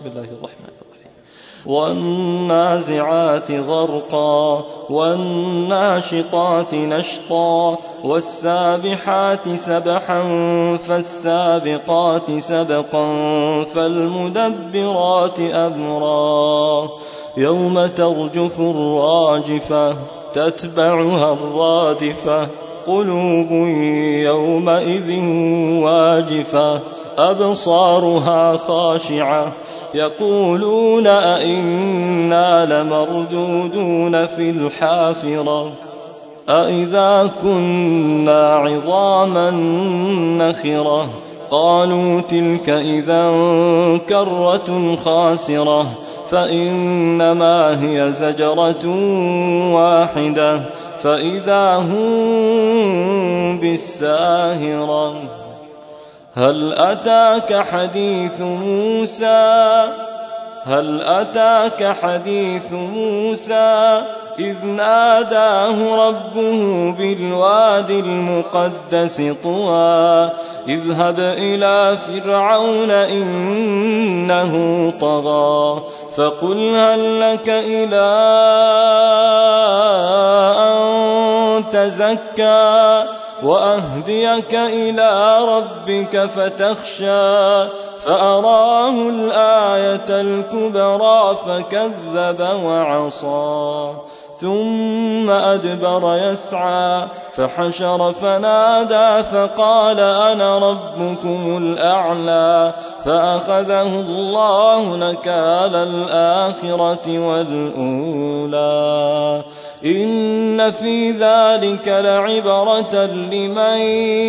بسم الله الرحمن الرحيم. والنازعات غرقا والناشطات نشطا والسابحات سبحا فالسابقات سبقا فالمدبرات أمرا يوم ترجف الراجفة تتبعها الرادفة قلوب يومئذ واجفة أبصارها خاشعة يقولون أئنا لمردودون في الحافرة أئذا كنا عظاما نخرة قالوا تلك إذا كرة خاسرة فإنما هي زجرة واحدة فإذا هم بالساهرة هل أتاك حديث موسى إذ ناداه ربه بالواد المقدس طوى اذهب إلى فرعون إنه طغى فقل هل لك إلى أن تزكى وأهديك إلى ربك فتخشى فأراه الآية الكبرى فكذب وعصى ثم أدبر يسعى فحشر فنادى فقال أنا ربكم الأعلى فأخذه الله نكال الآخرة والأولى إن في ذلك لعبرة لمن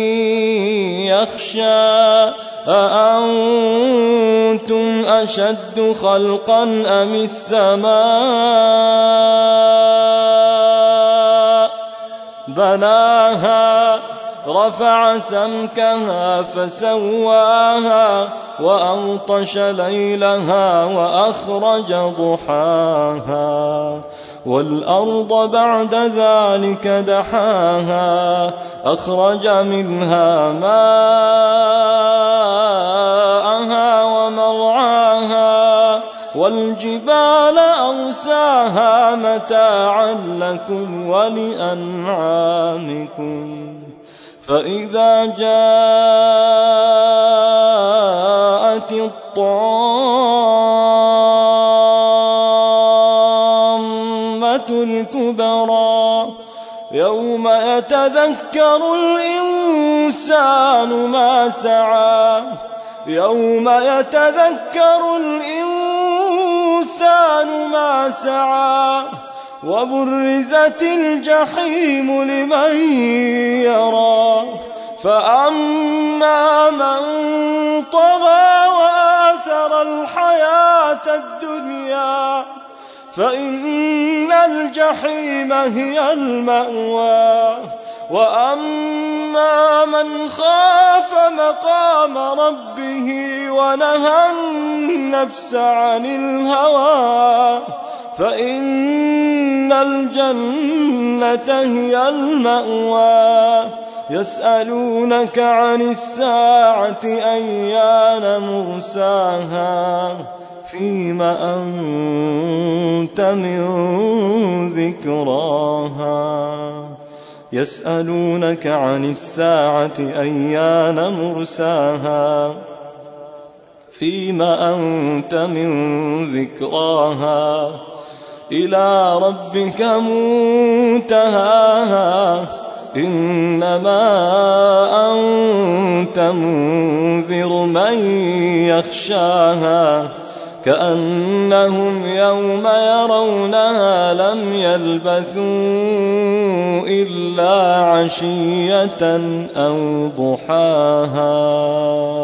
يخشى أأنتم أشد خلقا أم السماء بناها رفع سمكها فسواها وأغطش ليلها وأخرج ضحاها والأرض بعد ذلك دحاها أخرج منها ماءها ومرعاها والجبال أرساها متاعا لكم ولأنعامكم فإذا جاءت الطامة الكبرى يوم يتذكر الإنسان ما سعى وبرزت الجحيم لمن يرى فأما من طغى وآثر الحياة الدنيا فإن الجحيم هي المأوى وأما من خاف مقام ربه ونهى النفس عن الهوى فإن الجنة هي المأوى يسألونك عن الساعة أيان مرساها فيم أنت من ذكراها يسألونك عن الساعة أيان مرساها فيم أنت من ذكراها إلى ربك منتهاها إنما أنت منذر من يخشاها كأنهم يوم يرونها لم يلبثوا إلا عشية أو ضحاها.